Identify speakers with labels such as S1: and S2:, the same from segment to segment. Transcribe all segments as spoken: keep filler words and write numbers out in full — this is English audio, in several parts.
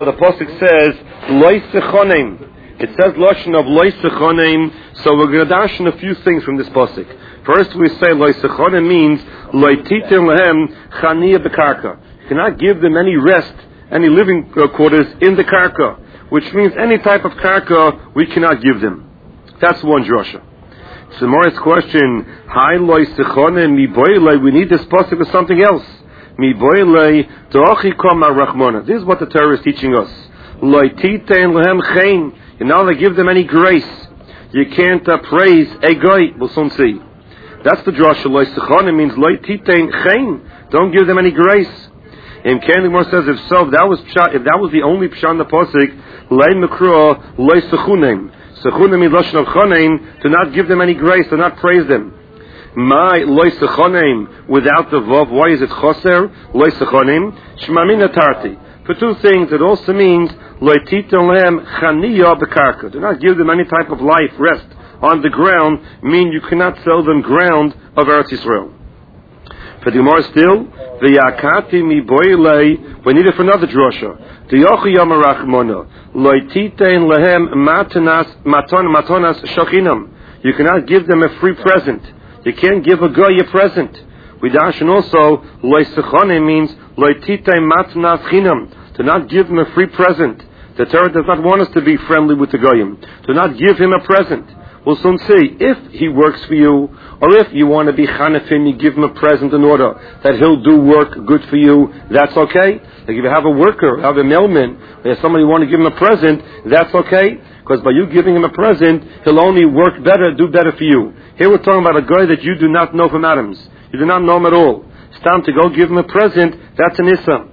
S1: The pasuk says loy sechonim. It says lashon of loy sechonim. So we're going to dash in a few things from this pasuk. First, we say loy sechonim means loy titin lehem chaniya bekarka. You cannot give them any rest, any living quarters in the karka, which means any type of karka we cannot give them. That's one drasha. So Morris question: Hi loy sechonim mi boilei. We need this pasuk for something else. Mi boilei do'achikam arachmona. This is what the Torah is teaching us. Lo titein lehem chein. You're not going to give them any grace. You can't uh, praise a goy. We'll soon see. That's the drasha. Lo sechonim means lo titein chein. Don't give them any grace. And Kandigmar says, if so, if that was pshat, if that was the only pshat in the pasuk, lei mekro lo sechunim. Sechunim means lashon of chonim. Do not give them any grace. Do not praise them. My loy sechonim without the vav. Why is it choser? Loy sechonim shmamina tarti. For two things, it also means loy titon lehem chaniya bekarka. Do not give them any type of life, rest on the ground. Mean you cannot sell them ground of Eretz Yisrael. For the Gemara still, v'yakati mi boilei. We need it for another drasha. Diyochi yamarachmona loy titon lehem matanas maton matanas shochinam. You cannot give them a free present. You can't give a guy a present. We dash and also loy sechonim means loy titay matnas chinam. Do not give him a free present. The Torah does not want us to be friendly with the goyim. Do not give him a present. We'll soon see if he works for you, or if you want to be chanefim, you give him a present in order that he'll do work good for you. That's okay. Like if you have a worker, have a mailman, or somebody you want to give him a present, that's okay. Because by you giving him a present, he'll only work better, do better for you. Here we're talking about a guy that you do not know from Adams. You do not know him at all. It's time to go give him a present. That's an issa.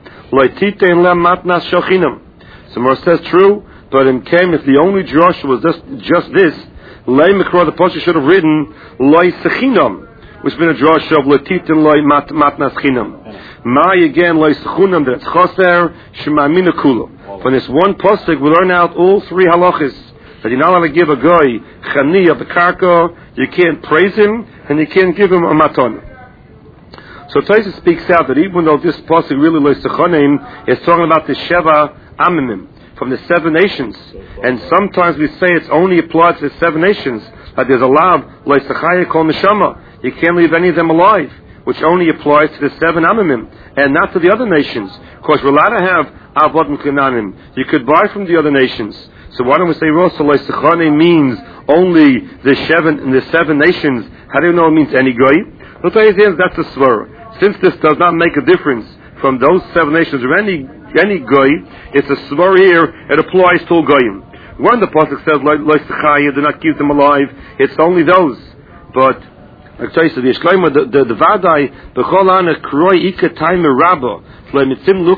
S1: So Mor says true, but in came if the only Joshua was just, just this, Lay Mikra, the Pasha should have written Loi Sechinam, which has been a Joshua of Letitin Loi Matnas Chinam. Mai again Loi Sechunam, that's Choser Shemamina Kula. From this one pasuk we learn out all three halachas. That you're not allowed to give a guy chaniya bekarka, you can't praise him, and you can't give him a maton. So Taisa speaks out that even though this pasuk really lo sechonim is talking about the Sheva Amimim, from the seven nations, and sometimes we say it's only applied to the seven nations, that there's a lav lo sechaya kol neshama, you can't leave any of them alive, which only applies to the seven Amimim, and not to the other nations. Of course, we're allowed to have Avod and Kananim. You could buy from the other nations. So why don't we say Rosa Lo Sechane means only the seven the seven nations? How do you know it means any goy? That's a svar. Since this does not make a difference from those seven nations or any any goy, it's a svar here. It applies to all goyim. When the pasuk says Lo Sechaya, do not keep them alive, it's only those. But like I said, the Yishleima, the the Vadai, the Cholana Kroi Ika Time Rabba. For the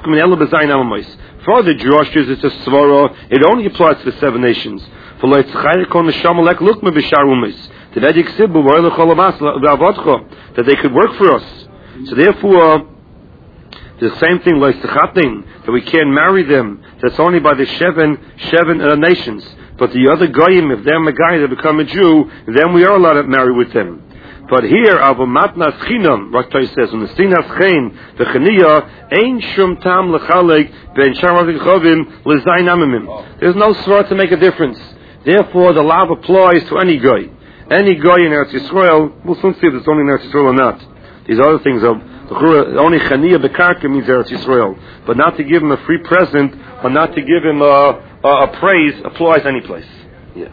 S1: Joshes, it's a svara. It only applies to the seven nations. For that they could work for us. So therefore, the same thing like that we can't marry them. That's only by the seven seven uh, nations. But the other goyim, if they're a guy that become a Jew, then we are allowed to marry with them. But here, Avomatnas Chinam, Raktoi says, when the Sinas Chen, the Chaniya, Ein Shum Tam Lechalek, Ben Sharavik Chovim, Lezain Amimim. There's no svara to make a difference. Therefore, the law applies to any guy. Any guy in Eretz Yisrael, we'll soon see if it's only in Eretz Yisrael or not. These other things are, only Chaniya Bekarka means Eretz Yisrael. But not to give him a free present, or not to give him a, a, a praise, applies any place. Yeah.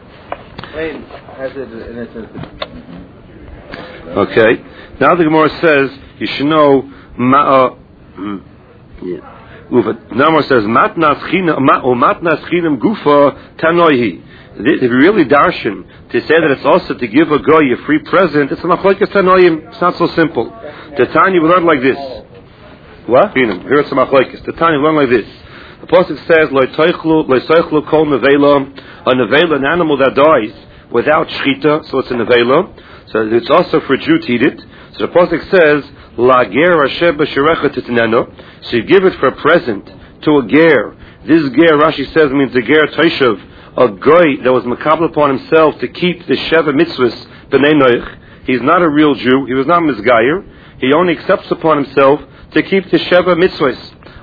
S1: Okay. Now the Gemara says you should know. Ma, uh, yeah. Now the Gemara says matnas chinam or matnas chinam gufa tanoihi. If you really darshan to say that it's also to give a guy a free present, it's not like a tanoim. It's not so simple. The Tanya we learn like this. What? Here it's a machlokes. The Tanya we learn like this. The pasuk says lo teichlu lo teichlu kol nevela, a nevela, an animal that dies without shchita, so it's a nevela. So it's also for a Jew to eat it. So the pasuk says, La ger asher b'sherecha titneno. So you give it for a present to a ger. This ger, Rashi says, means a ger toshav, a goy that was makabel upon himself to keep the sheva mitzvahs b'nei noich. He's not a real Jew. He was not misgayer. He only accepts upon himself to keep the sheva mitzvahs.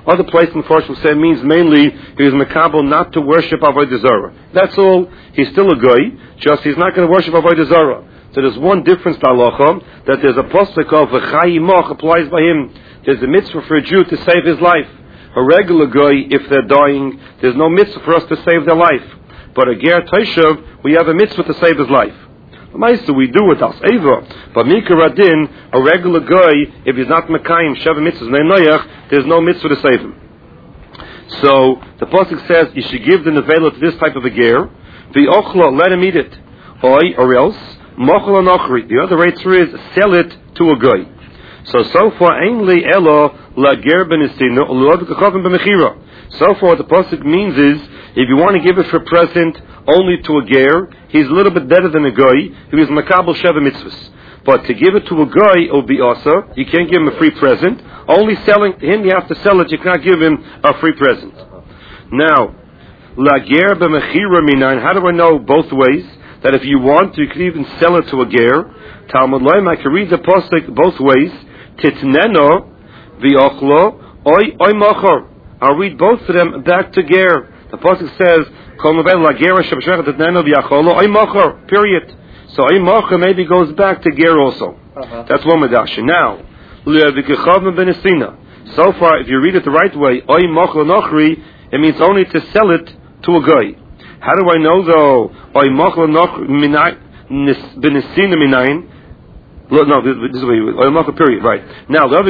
S1: Other places in the Force will say it means mainly he was makabel not to worship Avodah Zarah. That's all. He's still a goy, just he's not going to worship Avodah Zarah. So there's one difference to halacha, that there's a pasuk of v'chai moch applies by him. There's a mitzvah for a Jew to save his life. A regular goy, if they're dying, there's no mitzvah for us to save their life. But a ger taishav, we have a mitzvah to save his life. Ma'aser we do with us eva, but mikra din, a regular goy, if he's not mekayim sheva mitzvahs ne'noyach, there's no mitzvah to save him. So the pasuk says you should give the nevela to this type of a ger, v'ochla, let him eat it, oy, or else mochel anochri. The other answer is sell it to a goy. So so far ainli elo la ger benisina lo v'kachavim b'mechira. So far what the pasuk means is if you want to give it for present only to a ger, he's a little bit better than a goy who is makabel sheva mitzvahs. But to give it to a goy, it will be asa. You can't give him a free present. Only selling to him, you have to sell it. You cannot give him a free present. Now, la ger b'mechira minayin. How do I know both ways? That if you want to, you can even sell it to a ger. Talmud loyim, I can read the pasuk both ways. Titneno v'ochlo oy oy machor. I'll read both of them back to ger. The pasuk says, "Kol novel la ger shebshach titneno v'acholo oy machor." Period. So oy machor maybe goes back to ger also. Uh-huh. That's one medasha. Now, le'vikachavim benesina. So far, if you read it the right way, oy machor nochri, it means only to sell it to a guy. How do I know though? Oy machor nochri benesina minayin. No, this is the way you would. Period. Right. Now, how do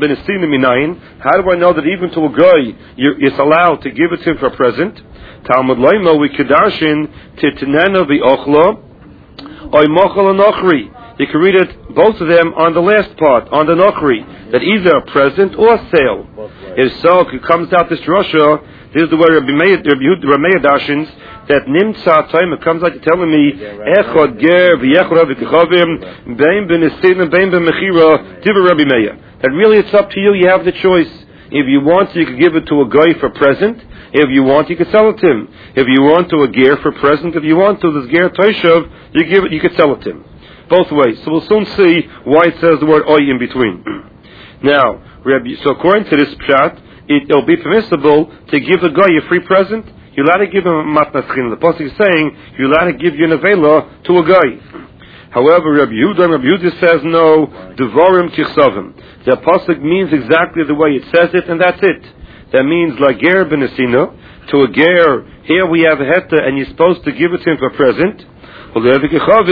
S1: I know that even to a guy it's allowed to give it to him for a present? Talmud loymo we kedashin titnena v'ochlo oy mochel anochri. You can read it both of them on the last part, on the nochri, that either a present or a sale. If so, if it comes out this Russia, this is the way Rabbi Meir dashins that nimtza time it comes out to telling me echod ger v'yechod v'kachavim bein b'nesin and bein b'mechira divrei Rabbi Meir. That really it's up to you. You have the choice. If you want to, you can give it to a guy for present. If you want, you can sell it to him. If you want to a ger for present, if you want to this ger toishav, you give it. You can sell it to him. Both ways. So we'll soon see why it says the word oy in between. Now, Rabbi, so according to this pshat, it will be permissible to give a guy a free present. You're allowed to give him a matnas chinam. The pasuk is saying you're allowed to give your nevela to a guy. However, Rabbi Yehuda, Rabbi Yehuda says no. Devarim kichsavim. The pasuk means exactly the way it says it, and that's it. That means la ger benesina to a ger. Here we have a heta, and you're supposed to give it to him for a present. If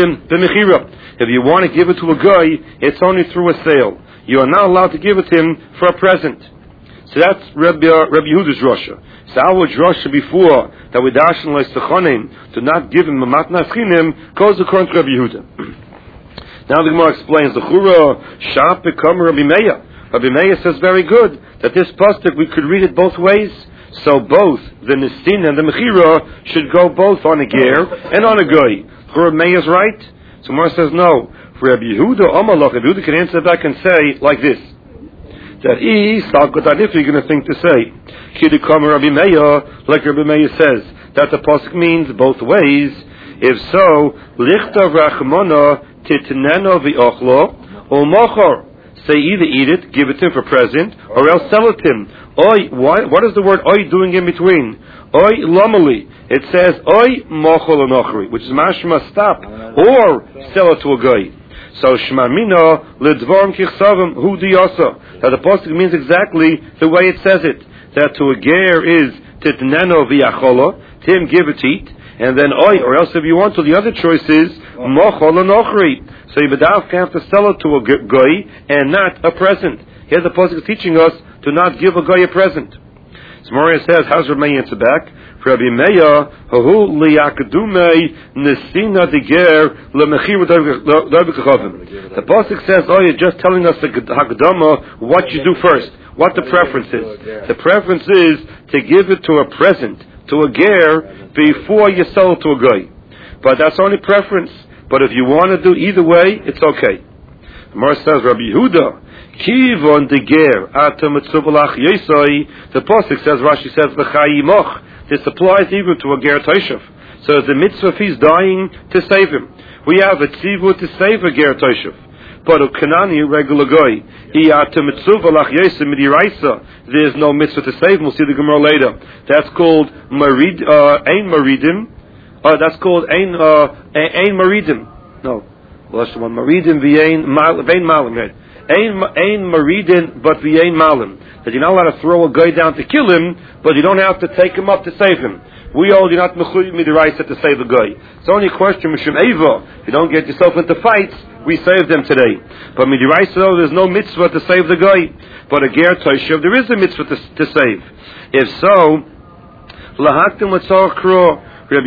S1: you want to give it to a guy, it's only through a sale. You are not allowed to give it to him for a present. So that's Rabbi, uh, Rabbi Yehuda's Rasha. So our Rasha before that we dashen leisachonim to not give him a matnas chinim goes according to Rabbi Yehuda. Now the Gemara explains the Chura Shap become Rabbi Meir. Rabbi Meir says very good that this pasuk we could read it both ways. So both the Nisin and the Mechira should go both on a ger and on a goy. Chura Meir is right. So Gemara says no. For Rabbi Yehuda, Amalach, Rabbi Yehuda can answer back and say like this. That he, if you're going to think to say, Kidikam Rabbi Meir, like Rabbi Meir says, that the pasuk means both ways. If so, Lichta Rachmana Titneno V'ochlo or Mochor. Say either eat it, give it to him for present, or else sell it to him. Oi, why, what is the word oi doing in between? Oi lamali. It says oi mochol anochri, which is mashma stop, or sell it to a guy. So shmamina ledvarim kichsavim hu diyasa. That the pasuk means exactly the way it says it. That to a ger is titneno v'yachola, to him give it to eat, and then oi, or else if you want to, the other choice is mochol anochri. So you have to sell it to a guy and not a present. Here the pasuk is teaching us to not give a guy a present. So Maria says, how's Rabbi Meir answer back? For Rabbi Meir, hahu liyakadumei nesina diger lemechiru davikachavim. The pasuk says, oh, you're just telling us the Hagdama what you do first, what the preference is. The preference is to give it to a present, to a ger, before you sell it to a guy. But that's only preference. But if you want to do either way, it's okay. Mar says, Rabbi Yehuda, Kivon de ger atam etzubalach yesoi. The pasuk says, Rashi says, v'chayimoch. This applies even to a ger toishav. So the mitzvah if he's dying to save him. We have a tzivu to save a ger toishav. but a Kanani regular goy. He at mitzvah lach yosem midiraisa. There is no mitzvah to save him. We'll see the Gemara later. That's called marid, uh, ein maridim. Uh, that's called ein, uh, ein maridim. No. Well, that's the one. Maridim v'ein mal, v'ein malim, right? Ein, ein maridin, but v'ein malim. That you're not allowed to throw a guy down to kill him, but you don't have to take him up to save him. We all do not mechuyev midiraisa to save a guy. It's only a question, mishum eva. If you don't get yourself into fights, we save them today. But midiraisa, though, there's no mitzvah to save the guy. But a ger toishev, there is a mitzvah to, to save. If so, lahaktim l'tzorach kro. Rabbi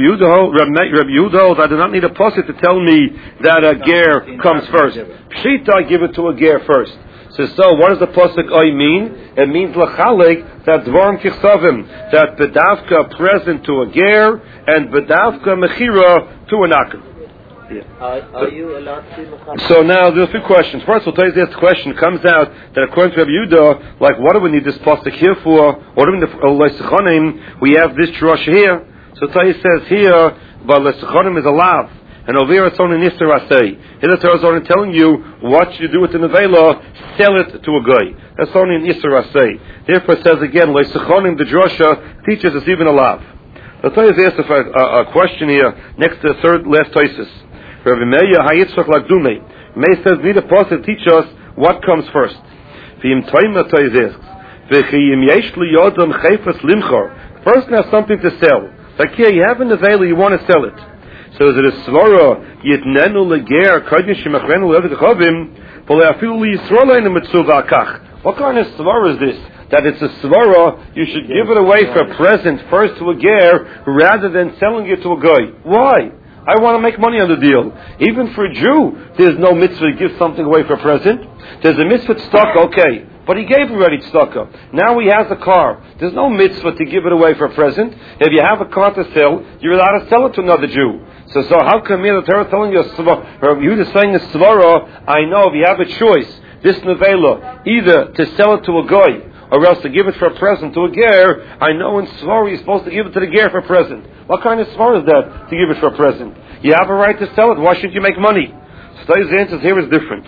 S1: Yehuda holds, I do not need a pasuk to tell me that a ger comes first. Pshita, I give it to a ger first. So, so what does the pasuk I mean? It means lachalik, that dvarim kichsavim, that bedavka present to a ger, and bedavka mechira to an akim. Yeah.
S2: Are, are you allowed to be mechira?
S1: So now there's a few questions. First, we'll tell you this question. It comes out that according to Rabbi Yehuda, like, what do we need this pasuk here for? What do we need the Leisechonim? We have this drush here. So Taya says here, but Leisechonim is a lav. And over here it's only Nisr Asay. Here the Torah is only telling you what you do with the Nevela, sell it to a guy. That's only an Nisr Asay. Therefore it says again, Leisechonim, the drosha, teaches us even a lav. The Torah is asked a, a, a question here, next to the third last Tosis. Rabbi Meir Hayitzchak Lagdume. Meir says, need a pasuk teach us what comes first. V'im Toima Torah asks, V'chiyim yesh li yodam chayfas limchor. First now something to sell. Like here, you have a Nevela, you want to sell it. So is it a svara yitnenu leger kadin shemachrenu levikachavim v'leafilu liyisrael in mitzvah akach? What kind of svara is this? That it's a svara, you should give it away for a present first to a ger rather than selling it to a guy. Why? I want to make money on the deal. Even for a Jew, there's no mitzvah to give something away for a present. There's a mitzvah to stock, okay. But he gave already tzedakah. Now he has a car. There's no mitzvah to give it away for a present. If you have a car to sell, you're allowed to sell it to another Jew. So, so how come here the Torah is telling you, or you just saying a svara? I know if you have a choice, this nevela, either to sell it to a guy or else to give it for a present to a ger. I know in svara you're supposed to give it to the ger for a present. What kind of svara is that to give it for a present? You have a right to sell it. Why shouldn't you make money? So the answer here is different.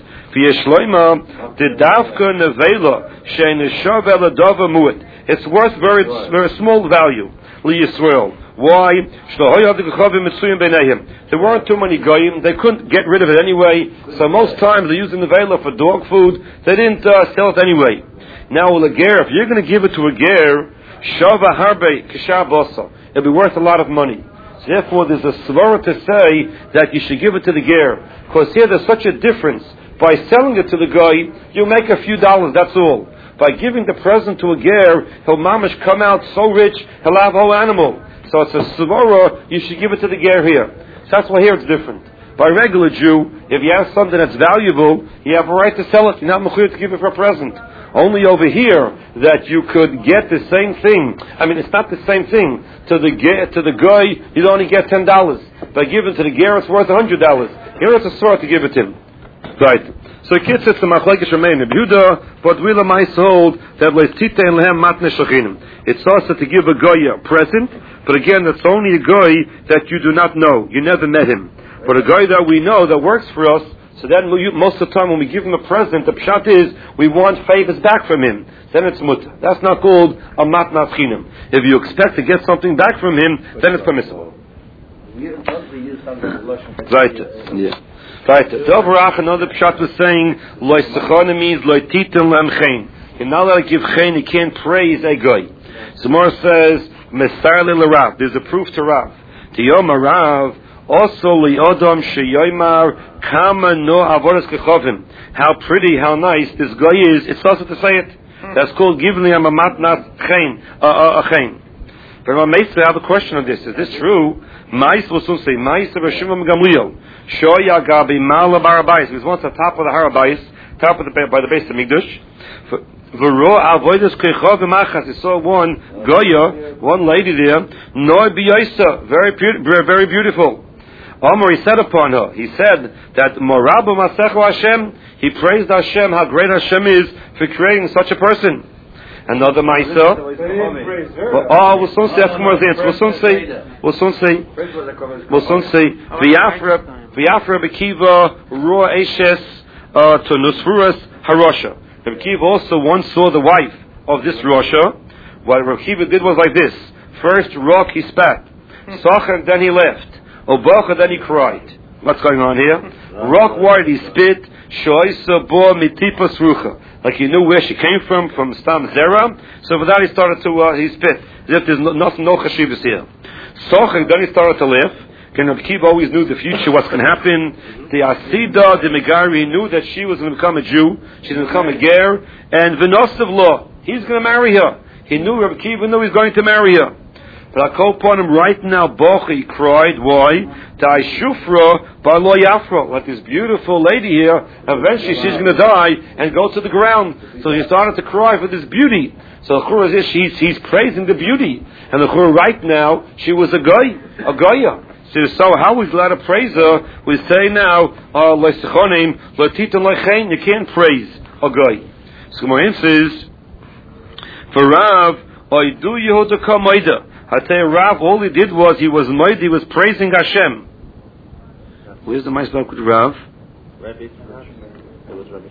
S1: It's worth very, very small value. Why? There weren't too many goyim. They couldn't get rid of it anyway. So most times they used the nevela for dog food. They didn't uh, sell it anyway. Now, a ger, if you're going to give it to a ger, shava harbe kishabosa, it'll be worth a lot of money. So therefore, there's a svara to say that you should give it to the ger, because here there's such a difference. By selling it to the guy, you make a few dollars. That's all. By giving the present to a ger, he'll mamish come out so rich, he'll have a whole animal. So it's a svara, you should give it to the ger here. So that's why here it's different. By a regular Jew, if you have something that's valuable, you have a right to sell it. You're not mechuyev to give it for a present. Only over here that you could get the same thing. I mean, it's not the same thing. To the to the guy, you'd only get ten dollars. By giving to the ger, it's worth a hundred dollars. Here it's a sword to give it to him. Right. So kids, it's the machlekes remain in Yehuda, but we lemais hold that leitite and lehem matne shachinim. It's also to give a guy a present, but again, it's only a guy that you do not know. You never met him. But a guy that we know that works for us, so then most of the time when we give him a present, the pshat is we want favors back from him. Then it's mutter. That's not called a matnas chinam. If you expect to get something back from him, then it's permissible. Right. Yeah. Right. Dovrach, another pshat was saying, loy sechana means loy titan lem chen. You're not allowed to give chen, you can't praise a guy. Zomar says, mesar le Rav. There's a proof to Rav. To Yom Rav, also li'odom sheyoymar kama no avodas kechovim. How pretty, how nice this guy is. It's also to say it. That's called giving him a matnas chen, a chen. But I have a question on this. Is this true? Mais will soon say, Mais of Shimon Gamliel. Shoya Gabi Mala Barabais. He was once at the top of the Harabais, top of the, by the base of Migdash. V'ro avodas keichav v'machas. He saw one Goya, one lady there, Noi B'yoisa, very, very beautiful. Omar, he said upon her, he said that Morabu Masechu Hashem, he praised Hashem, how great Hashem is for creating such a person. Another Maisa. Oh, we'll soon say, that's more than We'll soon say, we'll soon say, we'll soon say, V'yafra, V'yafra B'kiva, Ruah Eshes, uh, to Nusfuras Harosha. Rabbi Akiva also once saw the wife of this Rosha. What Rabbi Akiva did was like this. First rock he spat. Socher, then he left. Obocha, then he cried. What's going on here? Rock, why did he spit? Shoisa bo mitipas rucha. Like he knew where she came from, from Stam Zera. So for that he started to, uh, he spit. As if there's no, nothing, no chashivas here. Socher, then he started to live. And Rabbi Akiva always knew the future, what's going to happen. The Asida, the Megari, knew that she was going to become a Jew. She's going to become a Ger. And Vinosiv law, he's going to marry her. He knew, Rabbi Akiva knew he was going to marry her. But I call upon him right now, Bocha, he cried, why? Tai Shufra, Balo Yafra, like this beautiful lady here, eventually she's going to die and go to the ground. So he started to cry for this beauty. So the Chura is, he's, he's praising the beauty. And the Chura right now, she was a guy, a Goya. So, so how is allowed to praise her? We say now, uh, you can't praise a guy. So my says, for Rav, I do Yehuda Kamaida. I tell you, Rav, all he did was he was Moed, he was praising Hashem. Where's the Maisbach with Rav?
S2: Rabbi. It was Rabbi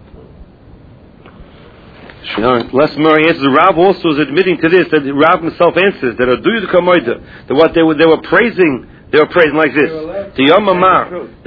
S1: Shimon. Les Murray answers. Rav also is admitting to this that Rav himself answers that Adu Yehuda Kamaida. That what they were they were praising, they were praising like this. The Yom Amar.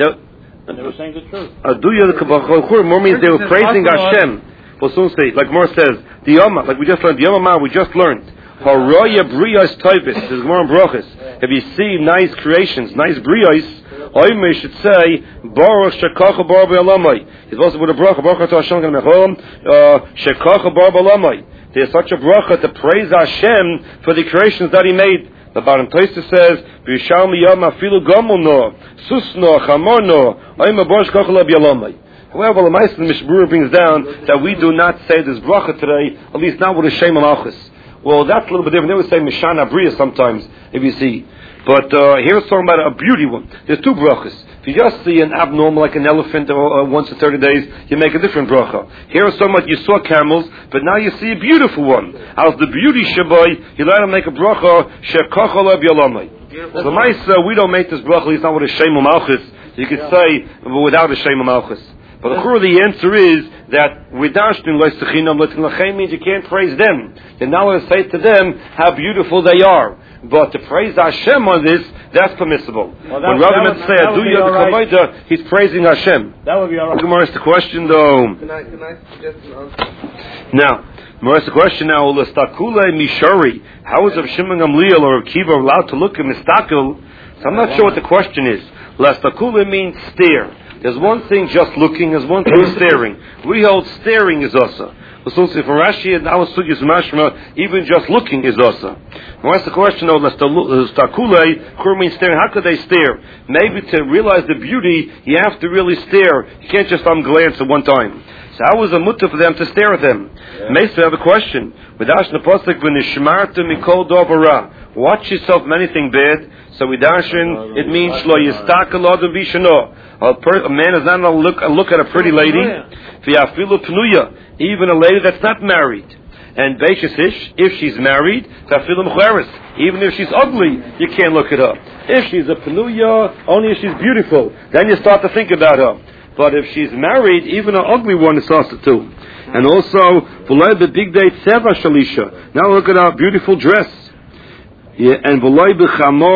S2: They were saying the truth.
S1: Adu Yehuda Kamaida more means they were praising Hashem. We'll soon say, like Mor says, the Yom, like we just learned, the Yom Amar we just learned. Haroya briyos tovis. There's more on brachas. If you see nice creations, nice briyos, Oymei should say Baruch Shekacha Bar B'Alamai. He's also with a bracha. Baruch to Hashem Gamechom Shekacha Bar B'Alamai. There's such a bracha to praise Hashem for the creations that He made. The Baram Toista says B'Yishalmi Yom Afilu Gomel No Susno Chamor No Oymei Baruch Shekacha La B'Alamai. However, the Meister Mishbura brings down that we do not say this bracha today, at least not with a Shem Malachus. Well, that's a little bit different. They would say Mishana Bria sometimes, if you see. But uh, here it's talking about a beauty one. There's two brachas. If you just see an abnormal, like an elephant, or uh, once in thirty days, you make a different bracha. Here it's talking about you saw camels, but now you see a beautiful one. As the beauty shabai, you let them make a bracha, shekacha le b'yalamai. So, Maisa, we don't make this bracha, it's not with a Shem Malchus. You could say, but without a Shem Malchus. But the Chur, the answer is that Vidashtin Loisachinam Latin means you can't praise them. You're not going to say to them how beautiful they are. But to praise Hashem on this, that's permissible. Well, that, when Rabbi would say, Aduya right. Kamaida, he's praising Hashem.
S2: That would be all right.
S1: Gemara asked the question though.
S2: Can I, can I suggest an answer?
S1: Now, Gemara asked the question now, L'stakule Mishari, how is Rav Shimon Gamliel or Rav Kiva allowed to look at Mistakul? So I'm not sure what the question is. L'stakule means stare. There's one thing just looking, there's one thing staring. We hold staring is asa. So for Rashi and our sugyas mashma, even just looking is asa. Now that's the question though, l'stakule, kur means staring. How could they stare? Maybe to realize the beauty, you have to really stare. You can't just um glance at one time. So how was a mutter for them to stare at them? Yeah. Maybe have a question. Without the pasuk v'nishmarta mikol dovara. Watch yourself from anything bad. So we dashin, it means shlo yistakel adam bishano. A man is not going to look, look at a pretty lady. V'yafilu pnuya, even a lady that's not married. And beishesish, if she's married, v'yafilu mcheres, even if she's ugly, you can't look at her. If she's a pnuya, only if she's beautiful, then you start to think about her. But if she's married, even an ugly one is also too. And also, v'loi b'big day tzeva shalisha. Now look at our beautiful dress. Yeah, and v'loi b'chamor.